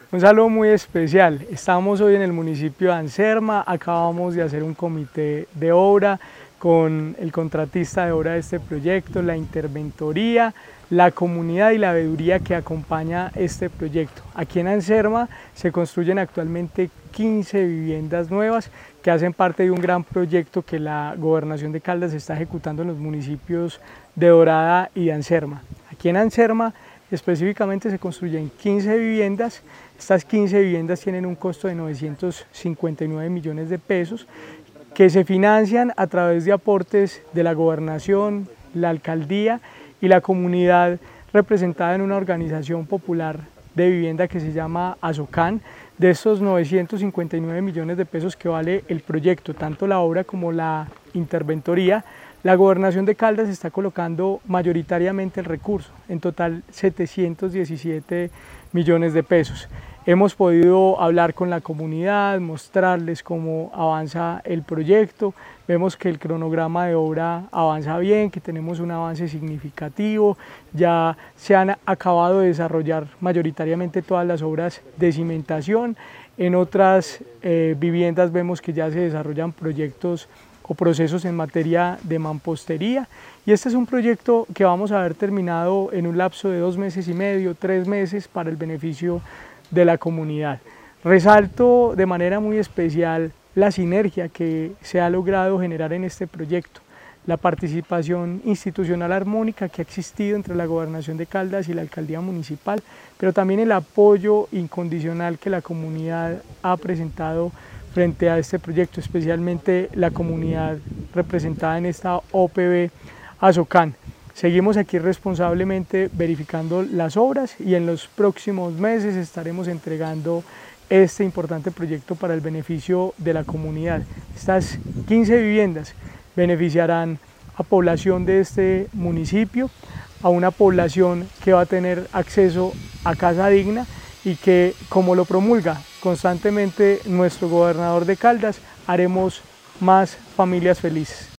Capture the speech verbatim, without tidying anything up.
Un saludo muy especial. Estamos hoy en el municipio de Anserma, acabamos de hacer un comité de obra con el contratista de obra de este proyecto, la interventoría, la comunidad y la veeduría que acompaña este proyecto. Aquí en Anserma se construyen actualmente quince viviendas nuevas que hacen parte de un gran proyecto que la Gobernación de Caldas está ejecutando en los municipios de Dorada y de Anserma. Aquí en Anserma específicamente se construyen quince viviendas. Estas quince viviendas tienen un costo de novecientos cincuenta y nueve millones de pesos que se financian a través de aportes de la gobernación, la alcaldía y la comunidad representada en una organización popular de vivienda que se llama ASOCAN. De estos novecientos cincuenta y nueve millones de pesos que vale el proyecto, tanto la obra como la interventoría, la Gobernación de Caldas está colocando mayoritariamente el recurso, en total setecientos diecisiete millones de pesos. Hemos podido hablar con la comunidad, mostrarles cómo avanza el proyecto, vemos que el cronograma de obra avanza bien, que tenemos un avance significativo, ya se han acabado de desarrollar mayoritariamente todas las obras de cimentación, en otras eh, viviendas vemos que ya se desarrollan proyectos o procesos en materia de mampostería, y este es un proyecto que vamos a ver terminado en un lapso de dos meses y medio, tres meses para el beneficio de la comunidad. Resalto de manera muy especial la sinergia que se ha logrado generar en este proyecto, la participación institucional armónica que ha existido entre la Gobernación de Caldas y la Alcaldía Municipal, pero también el apoyo incondicional que la comunidad ha presentado frente a este proyecto, especialmente la comunidad representada en esta O P B ASOCAN. Seguimos aquí responsablemente verificando las obras y en los próximos meses estaremos entregando este importante proyecto para el beneficio de la comunidad. Estas quince viviendas beneficiarán a población de este municipio, a una población que va a tener acceso a casa digna y que, como lo promulga constantemente nuestro gobernador de Caldas, haremos más familias felices.